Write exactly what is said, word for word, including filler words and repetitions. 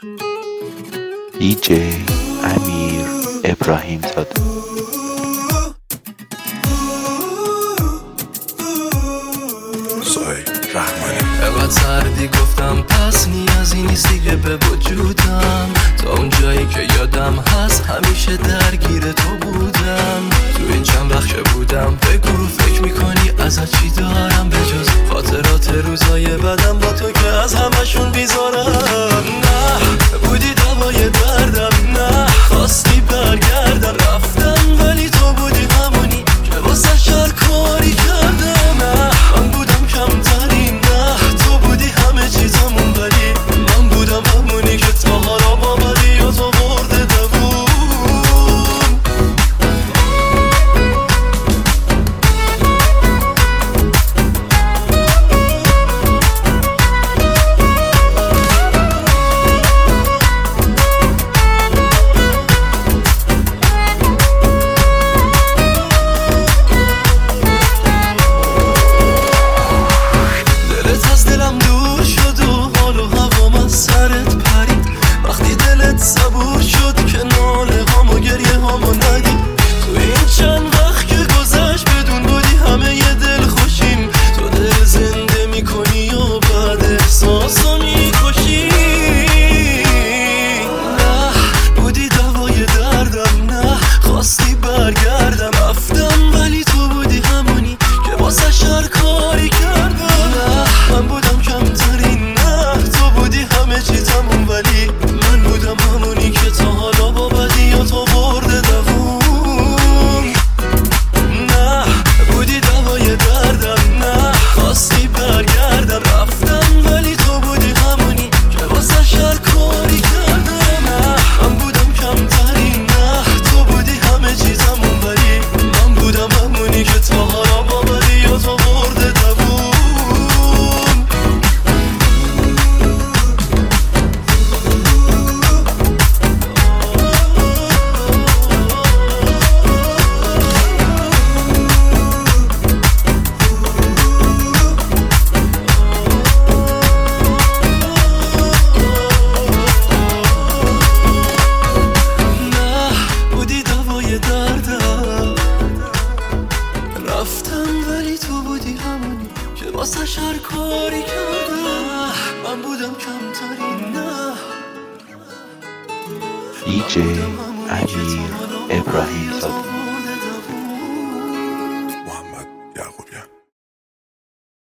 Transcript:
دیجی امیر ابراهیم زاده. اقدر سردی گفتم پس نیازی نیست دیگه به وجودم، تا اون جایی که یادم هست همیشه درگیر تو بودم. تو این چند وقت که بودم بگو فکر میکنی ازت چی دارم به جز خاطرات روزای بدم با تو که از همشون بیزارم. نه بودی دوای دردم، نه خواستی برگردم، رفتم ولی تو بودی همونی که واسه شر کاری کردم. نه من بودم کمترین، نه تو بودی همه چیزمون، ولی من بودم همونی که تا حالا باوری یا تو برده دوون. دلت از دلم دور شد و حال و هوام از سرت پرید، وقتی دلت صبور شد که ناله هام و گریه هامو ندید. تو این چند وقت که گذشت بدون بودی همه یه دل خوشیم، تو دل زنده میکنی و بعد احساسو میکشی. نه بودی دوای دردم، نه خواستی برگردم، رفتم ولی تو بودی همونی که واسه شر کاری کردم. نه من بودم کمترین، نه تو بودی همه چیزمون، ولی من بودم همونی که تا حالا با بدی یا تو برده دوون. نه بودی دوای دردم، نه خواستی برگردم، رفتم ولی تو بودی همونی که واسه شر کاری کردم. نه من بودم کمترین، نه تو بودی همه چیزمون، ولی من بودم همونی که تا حالا با بدی یا تو برده دوون. رفتم ولی تو بودی همونی که واسه شر کاری کردم. من بودم کمترین، نه دیجی امیر ابراهیم زاده.